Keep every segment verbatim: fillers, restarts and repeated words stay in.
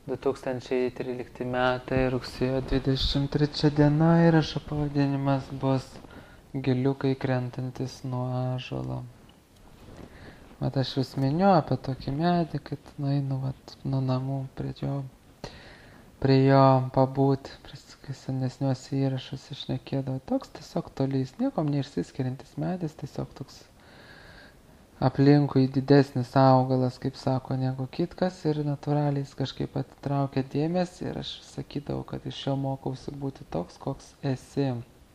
du tūkstančiai trylikti metai, rugsėjo dvidešimt trečia diena, įrašo pavadinimas bus Giliukai krentantis nuo ąžuolo. Vat aš vis miniu apie tokį medį, kad nueinu vat, nuo namų prie jo, prie jo pabūt, prie senesniuose įrašuose išnekėdavo. Toks tiesiog tolys, niekom neišsiskiriantis medis, tiesiog toks aplinkui didesnis augalas, kaip sako, negu kitkas ir natūraliai jis kažkaip atitraukia dėmesį ir aš sakydavau, kad iš jo mokausi būti toks, koks esi.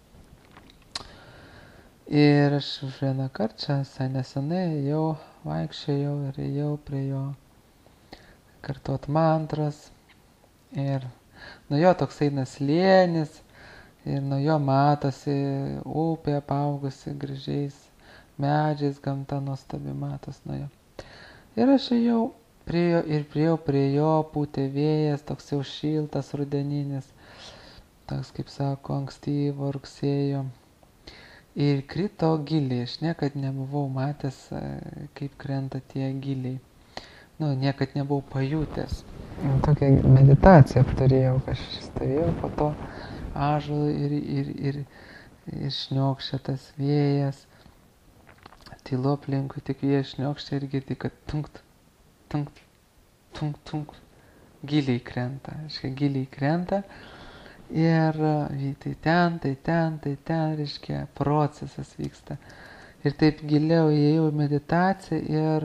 Ir aš vieną kartą čia visai nesenai jau vaikščiojau ir ėjau prie jo kartuot mantras ir nuo jo toks eina slėnis ir nuo jo matosi upė apaugusi gražiais medžiais, gamta nuostabi matos nuo jo. Ir aš ėjau prie jo ir priejau prie jo, pūtė vėjas, toks jau šiltas rudeninis, toks kaip sako ankstyvo rugsėjo. Ir krito giliai, aš niekad nebuvau matęs, kaip krenta tie giliai. Nu, niekad nebuvau pajutęs. Tokią meditaciją turėjau, aš stovėjau po to ąžuolą ir, ir, ir, ir šniokščia tas vėjas. Tylu aplinkui, tik vėjas šniokščia ir girdi, kad tunkt, tunkt, tunkt, tunkt, giliai krenta. Aiškia, giliai krenta. Ir tai ten, tai ten, tai ten, reiškia, procesas vyksta. Ir taip giliau įėjau į meditaciją ir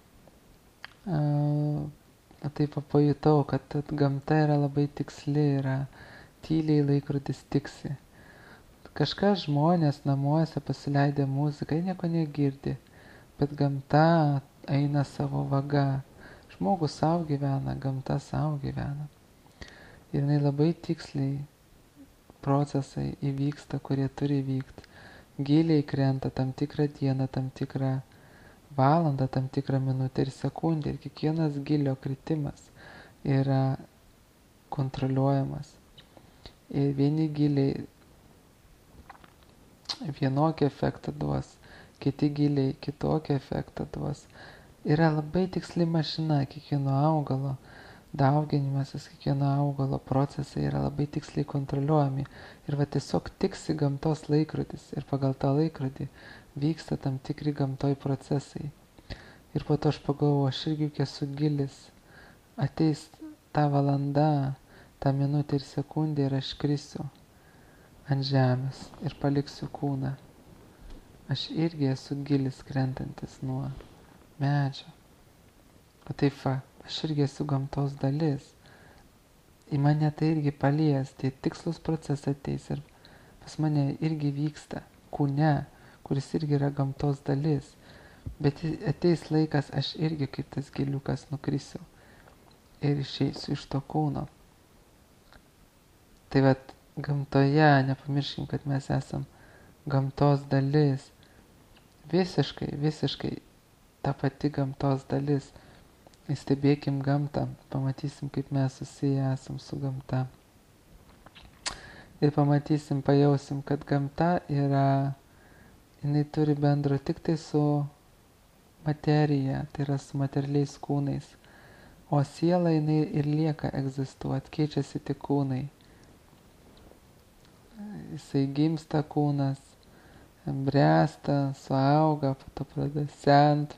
uh, taip pajutau, kad gamta yra labai tiksli, yra tyliai laikrodis tiksi. Kažkas žmonės namuose pasileidę muziką, jie nieko negirdi, bet gamta eina savo vaga. Žmogus savo gyvena, gamta savo gyvena. Ir jinai labai tiksliai procesai įvyksta, kurie turi vykti. Giliai krenta tam tikrą dieną, tam tikrą valandą, tam tikrą minutę ir sekundę. Ir kiekvienas gilio kritimas yra kontroliuojamas. Ir vieni giliai vienokį efektą duos, kiti giliai kitokį efektą duos. Yra labai tiksli mašina kiekvieno augalo. Dauginimasis kiekvieno augalo procesai yra labai tiksliai kontroliuojami. Ir va tiesiog tiksi gamtos laikrodis. Ir pagal tą laikrodį vyksta tam tikri gamtoj procesai. Ir po to aš pagalvoju, aš irgi esu gilis. Ateis ta valanda, ta minutė ir sekundė ir aš krisiu ant žemės ir paliksiu kūną. Aš irgi esu gilis krentantis nuo medžio. O taip va. Aš irgi esu gamtos dalis. Į mane tai irgi palies, tai tikslus procesai ateis ir pas mane irgi vyksta kūne, kuris irgi yra gamtos dalis. Bet ateis laikas, aš irgi kaip tas giliukas nukrisiu ir išeisiu iš to kūno. Tai vat gamtoje, nepamirškim, kad mes esam gamtos dalis. Visiškai, visiškai ta pati gamtos dalis. Įstebėkim gamtą, pamatysim, kaip mes susiję esam su gamta. Ir pamatysim, pajausim, kad gamta yra, jinai turi bendro tik tai su materija, tai yra su materialiais kūnais. O siela jinai ir lieka egzistuoti, keičiasi tik kūnai. Jisai gimsta kūnas, bręsta, suauga, po to pradeda sent.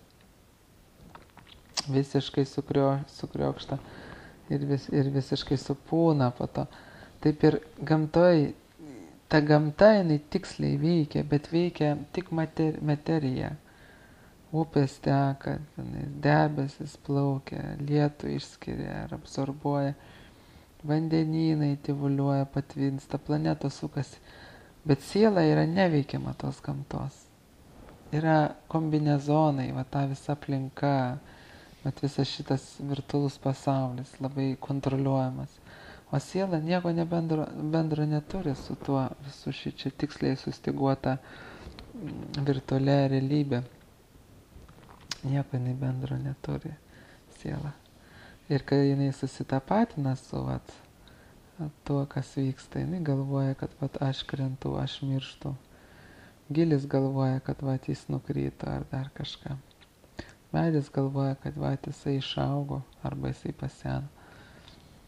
Visiškai sukrio, sukriokšta ir, vis, ir visiškai supūna po to. Taip ir gamtoj, ta gamta jinai tiksliai veikia, bet veikia tik mater, materija. Upės teka, debesis plaukia, lietų išskiria ir absorbuoja, vandenynai tyvuliuoja, patvinsta, planetos sukasi. Bet siela yra neveikiama tos gamtos. Yra kombinezonai, va ta visa aplinka, bet visas šitas virtualus pasaulis labai kontroliuojamas. O siela nieko nebendro, bendro neturi su tuo visu šičia tiksliai sustiguota virtualia realybė. Nieko jinai bendro neturi siela. Ir kai jinai susitapatina su vat, tuo, kas vyksta, jinai galvoja, kad vat, aš krentu, aš mirštu. Gilis galvoja, kad vat, jis nukrito ar dar kažką. Medis galvoja, kad va, jisai išaugo arba jisai paseno.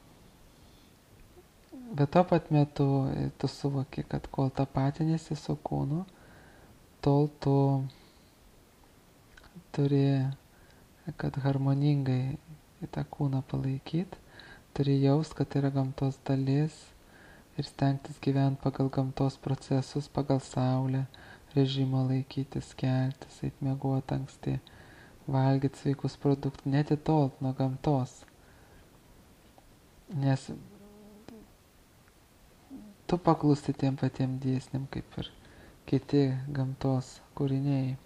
Bet tuo pat metu tu suvoki, kad kol tapatinėsi su kūnu, tol tu turi, kad harmoningai tą kūną palaikyti, turi jaust, kad yra gamtos dalis ir stengtis gyventi pagal gamtos procesus, pagal saulę, režimo laikytis, keltis, eit miegoti anksti, valgyti sveikus produktus, netitolt nuo gamtos. Nes tu paklusti tiem patiem dėsniam, kaip ir kiti gamtos kūriniai.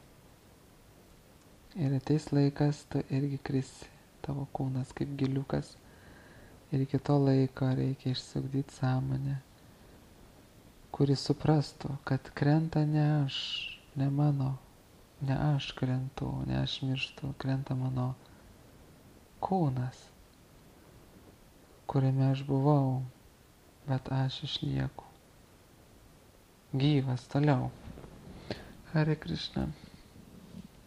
Ir ateis laikas, tu irgi krisi, tavo kūnas kaip giliukas. Ir iki to laiko reikia išsiugdyti sąmonę, kuri suprastų, kad krenta ne aš, ne mano, ne aš krentu, ne aš mirštu, krenta mano kūnas, kuriame aš buvau, bet aš išlieku gyvas toliau. Hare Krishna.